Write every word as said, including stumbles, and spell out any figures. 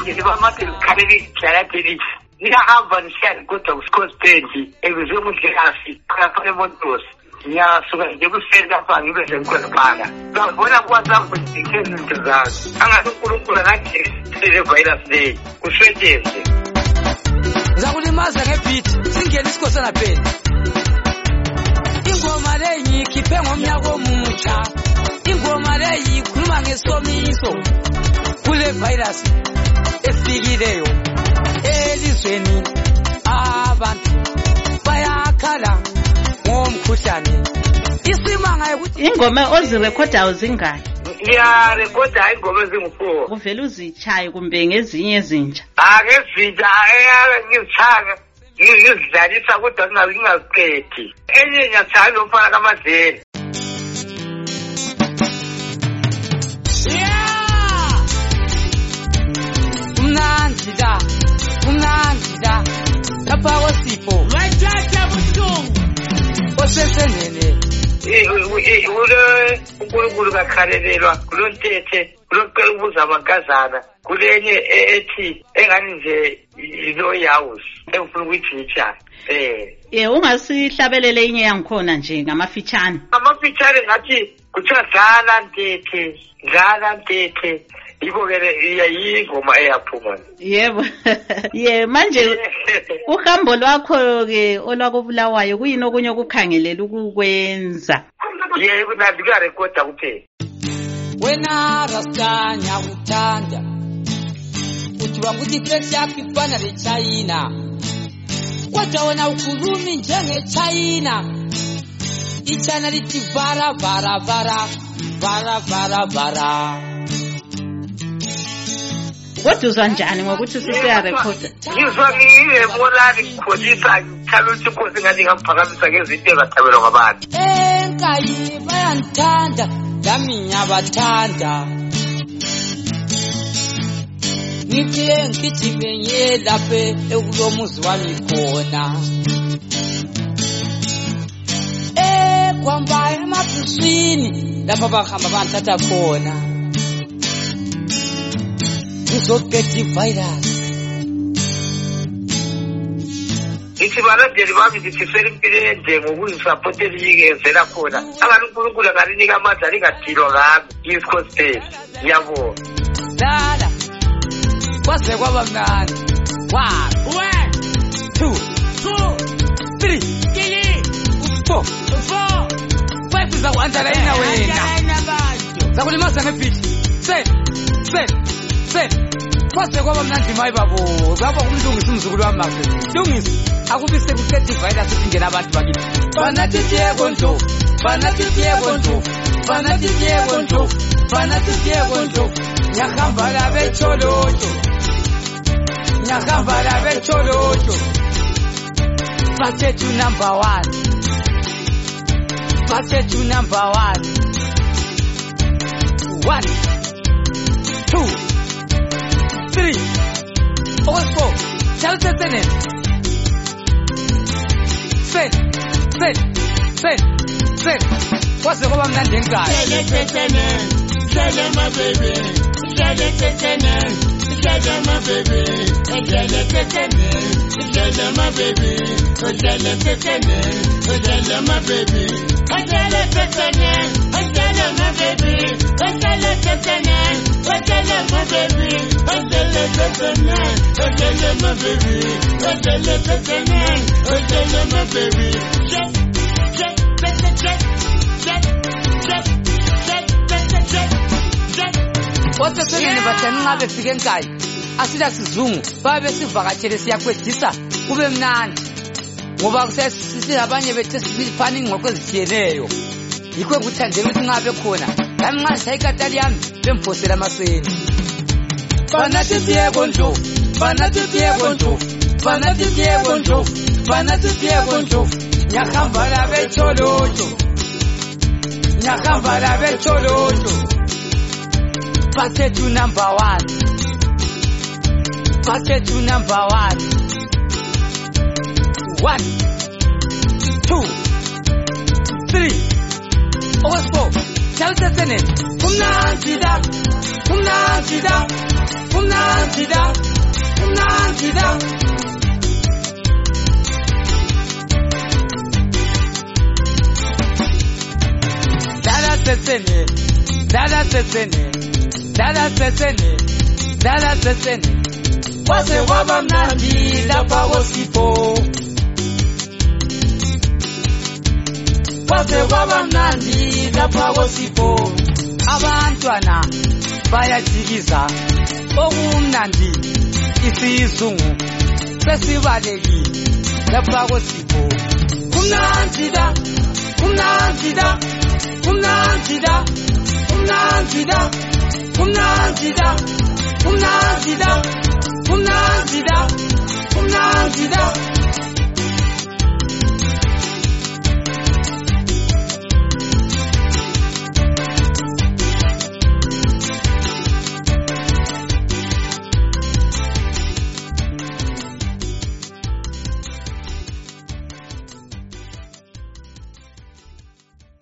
ngibamati khaleli khaleli ngihamba nishaya kodwa usikospendi ekuzwe umhlekazi phakathi emontos ngiyasuka nje kuseni lapha ngibe semkhona ngabona kwaZangu izinto zazo angathi uNkulunkulu ngathi le virus le kuswetsheze zakulimaza ngebeat singena isikhosana phela ingoma le ngikhiphe ngomnyaka omutsha ingoma le ikhuluma ngesomiso kule virus efikileyo elizweni abantu bayakhala ngomkhuhlane isimanga ukuthi ingoma ozirekhodayo zingaki ya rekhoda ingoma ezingu-four kuvela uzichaye kumbe ngezinye ezintsha ake zintsha ngizithanga ngizidlalisa kodwa ngingaziqedi enye ngiyathanda lo mfana kaMadleli umnandida umnandida lapha kwesipho wajatha buhlungu osesenene ule uNkulunkulu kakhalelelwa kulontethe kulocela ukubuza amankazana kulenye ethi engani nje ilo yaws engifuna ukuyijitsha eh eh ungasihlabelele inye yangikhona nje ngamafitshane amafitshane ngathi kuthiwa dlala ntethe dlala ntethe ibokele iyayingoma eyaphuma yebo ye manje uhambo lwakho ke olwakobulawayo kuyini okunye okukhangelela ukukwenza yebo nandika recorda kuphela wena rastanya uthanda uthi wanguthi face yakho ifana leChina kodwa wena ukhulumi njenge China iChina lithi vara vara vara vara vara vara kodwa uzanjani ngokuthi siseya recorda ngizwa ngiye morali khodisa ngithanda ukuthi inkosi ngathi ngaphakamisa ngezinto ezathabelwa ngabantu enkayi bayandithanda nami ngiyabathanda ngithe ngigijime ngiye lapha ekulomuzi wami khona ekwamba emabhusini lapha bahamba banthatha khona ngizogeti virus ithi balandeli bami ngithisela impilo enje ngokuzisapotela iyingenzela khona angani uNkulunkulu angalinika amandla lingadilwa ngami yisikhospeli ngiyabonga dala kwase kwaba mnandi one one two two three three four four five zakuandala ina wena zakulimaza ngebeat seven seven seven kwase kwaba mnandi mayi babo baba kumlungisa umzukulu wami makhe lungisa akubise kuqedwe virus singena abantu bakithi banathi Diego Ndlovu banathi Diego Ndlovu banathi Diego Ndlovu banathi Diego Ndlovu nyahamba la becholojo nyahamba la becholojo paketu number one paketu number one one two three four chaltetene Set, set, set, set. What's the problem? Nothing, guys. Tell them my baby. Tell them Tell them my baby. Tell them Tell them my baby. Tell them Tell them my baby. Tell them Tell them my baby. Tell them Tell them my baby. Tell them Tell them my baby. Tell them my baby. Tell them my baby. Check, check, check, check, check, check, check, check, check, check. What's the thing about the Nabe Figan guy? Asida Sizungu, babe sivakatshele siyakwedisa kube mnandi ngoba kusesithi abanye bethe sifanele ngokwezitshiyeneyo yikho ukuthandela ukuthi ngabe khona nami nxa sayikatali yami bemphosela amaseni banathi Diego Ndlovu banathi Diego Ndlovu banathi Diego Ndlovu banathi Diego Ndlovu nyahamba la becholojo nyahamba la becholojo paketu number one paketu number one one two three four Chaltetene kumnandida kumnandi da, kumnandi da, kumnandi da. Dada sesene, dada sesene, dada sesene, dada sesene. Wase waba mnandi lapha kosipho. Wase waba mnandi lapha kosipho. Abantwana bayajikiza okumnandi isizungu sesibaleki lapha kosipho. Kumnandi da, kumnandi da, kumnandi da, kumnandi da, kumnandi da.